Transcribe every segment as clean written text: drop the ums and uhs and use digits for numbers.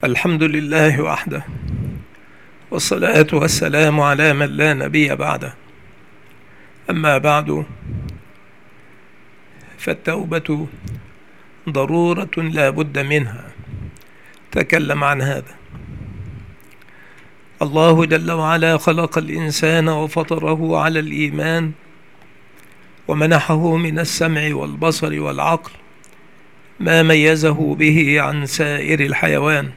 الحمد لله وحده، والصلاة والسلام على من لا نبي بعده. أما بعد، فالتوبة ضرورة لا بد منها. تكلم عن هذا الله جل وعلا: خلق الإنسان وفطره على الإيمان، ومنحه من السمع والبصر والعقل ما ميزه به عن سائر الحيوان،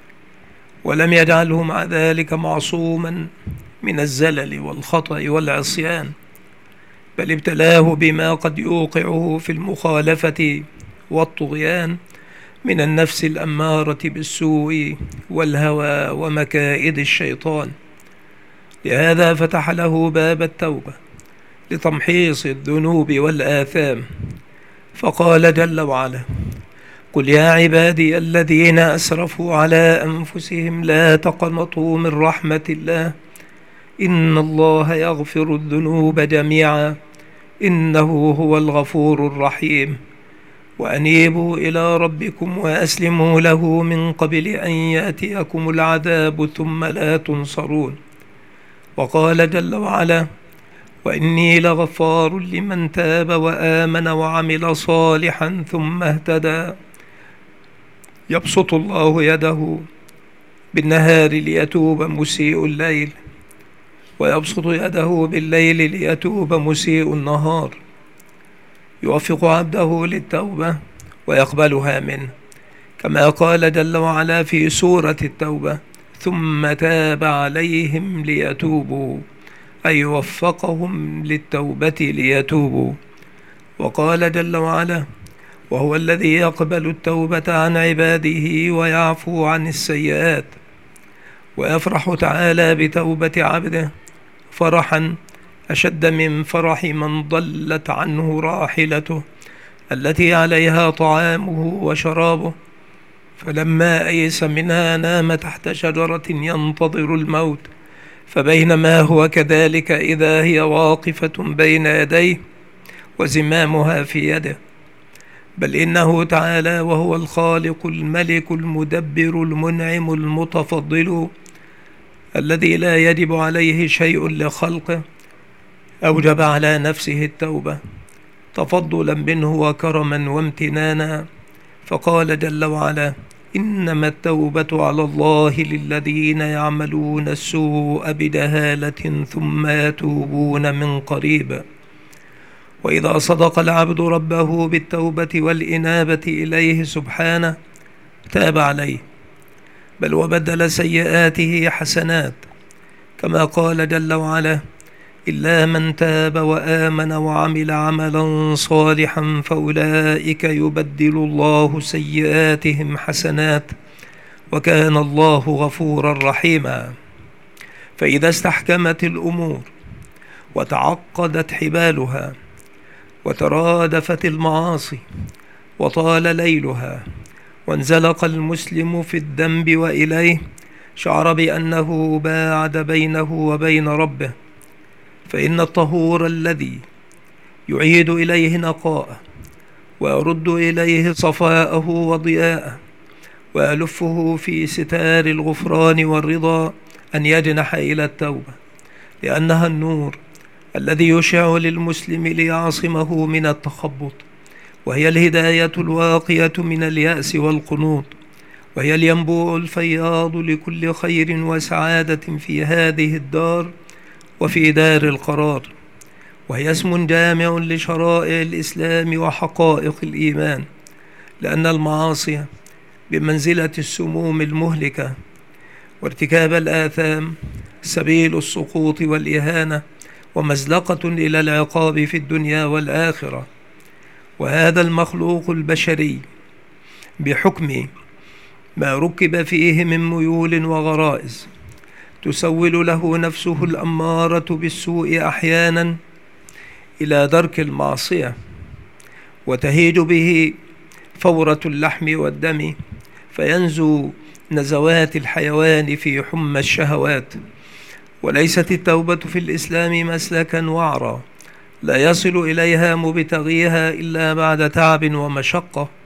ولم يجعله مع ذلك معصوما من الزلل والخطأ والعصيان، بل ابتلاه بما قد يوقعه في المخالفة والطغيان من النفس الأمارة بالسوء والهوى ومكائد الشيطان. لهذا فتح له باب التوبة لتمحيص الذنوب والآثام، فقال جل وعلا: قل يا عبادي الذين أسرفوا على أنفسهم لا تقنطوا من رحمة الله إن الله يغفر الذنوب جميعا إنه هو الغفور الرحيم، وأنيبوا إلى ربكم وأسلموا له من قبل أن يأتيكم العذاب ثم لا تنصرون. وقال جل وعلا: وإني لغفار لمن تاب وآمن وعمل صالحا ثم اهتدى. يبسط الله يده بالنهار ليتوب مسيء الليل، ويبسط يده بالليل ليتوب مسيء النهار، يوفق عبده للتوبة ويقبلها منه، كما قال جل وعلا في سورة التوبة: ثم تاب عليهم ليتوبوا، أي وفقهم للتوبة ليتوبوا. وقال جل وعلا: وهو الذي يقبل التوبة عن عباده ويعفو عن السيئات. ويفرح تعالى بتوبة عبده فرحا أشد من فرح من ضلت عنه راحلته التي عليها طعامه وشرابه، فلما أيس منها نام تحت شجرة ينتظر الموت، فبينما هو كذلك إذا هي واقفة بين يديه وزمامها في يده. بل إنه تعالى وهو الخالق الملك المدبر المنعم المتفضل الذي لا يجب عليه شيء لخلقه، أوجب على نفسه التوبة تفضلا منه وكرما وامتنانا، فقال جل وعلا: إنما التوبة على الله للذين يعملون السوء بجهالة ثم يتوبون من قريب. وإذا صدق العبد ربه بالتوبة والإنابة إليه سبحانه تاب عليه، بل وبدل سيئاته حسنات، كما قال جل وعلا: إلا من تاب وآمن وعمل عملا صالحا فأولئك يبدل الله سيئاتهم حسنات وكان الله غفورا رحيما. فإذا استحكمت الأمور وتعقدت حبالها وترادفت المعاصي وطال ليلها وانزلق المسلم في الذنب وإليه، شعر بأنه باعد بينه وبين ربه، فإن الطهور الذي يعيد إليه نقاءه ويرد إليه صفاءه وضياءه ويلفه في ستار الغفران والرضا أن يجنح إلى التوبة، لأنها النور الذي يشع للمسلم ليعصمه من التخبط، وهي الهداية الواقية من اليأس والقنوط، وهي الينبوع الفياض لكل خير وسعادة في هذه الدار وفي دار القرار، وهي اسم جامع لشرائع الإسلام وحقائق الإيمان، لأن المعاصي بمنزلة السموم المهلكة، وارتكاب الآثام سبيل السقوط والإهانة ومزلقة إلى العقاب في الدنيا والآخرة. وهذا المخلوق البشري بحكم ما ركب فيه من ميول وغرائز تسول له نفسه الأمارة بالسوء أحيانا إلى درك المعصية، وتهيج به فورة اللحم والدم، فينزو نزوات الحيوان في حمى الشهوات. وليست التوبة في الإسلام مسلكا وعرا لا يصل إليها مبتغيها إلا بعد تعب ومشقة،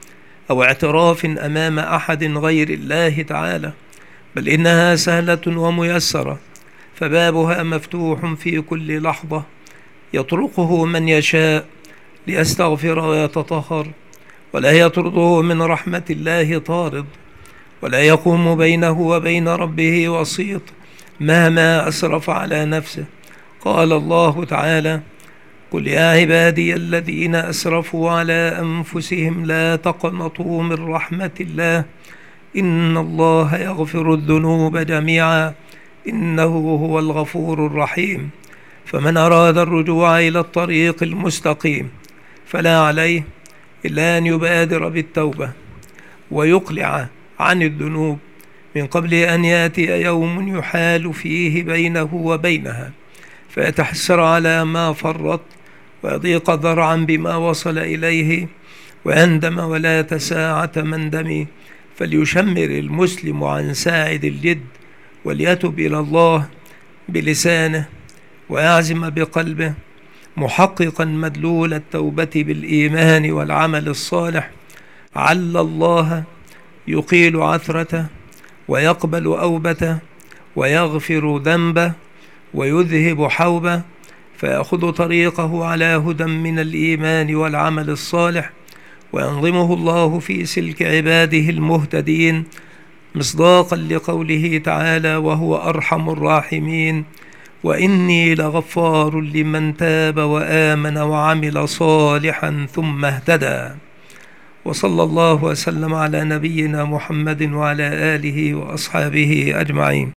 أو اعتراف أمام أحد غير الله تعالى، بل إنها سهلة وميسرة، فبابها مفتوح في كل لحظة يطرقه من يشاء ليستغفر ويتطهر، ولا يطرده من رحمة الله طارد، ولا يقوم بينه وبين ربه وسيط مهما أسرف على نفسه. قال الله تعالى: قل يا عبادي الذين أسرفوا على أنفسهم لا تقنطوا من رحمة الله إن الله يغفر الذنوب جميعا إنه هو الغفور الرحيم. فمن أراد الرجوع إلى الطريق المستقيم فلا عليه إلا أن يبادر بالتوبة ويقلع عن الذنوب من قبل أن يأتي يوم يحال فيه بينه وبينها، فيتحسر على ما فرط ويضيق ذرعا بما وصل إليه ويندم ولا ساعة مندم. فليشمر المسلم عن ساعد الجد وليتب إلى الله بلسانه ويعزم بقلبه، محققا مدلول التوبة بالإيمان والعمل الصالح، عل الله يقيل عثرته ويقبل أوبته ويغفر ذنبه ويذهب حوبه، فيأخذ طريقه على هدى من الإيمان والعمل الصالح، وينظمه الله في سلك عباده المهتدين، مصداقا لقوله تعالى: وهو أرحم الراحمين وإني لغفار لمن تاب وآمن وعمل صالحا ثم اهتدى. وصلى الله وسلم على نبينا محمد وعلى آله وأصحابه أجمعين.